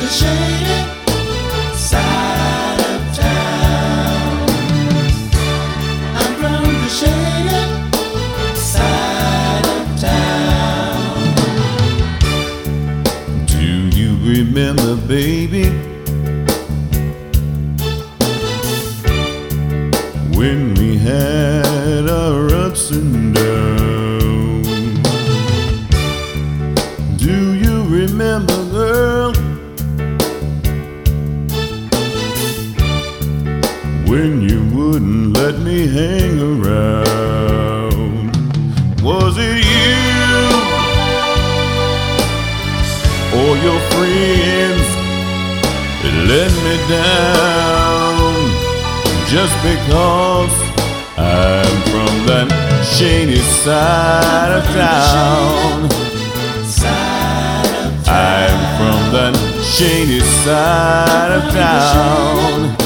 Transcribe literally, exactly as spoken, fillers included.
the shady side of town. I'm from the shady side of town. Do you remember, baby, when we had our ups and downs? Do you remember, girl, when you wouldn't let me hang around? Was it you or your friends that let me down just because I'm from that shady side of town? I'm from that shady side of town.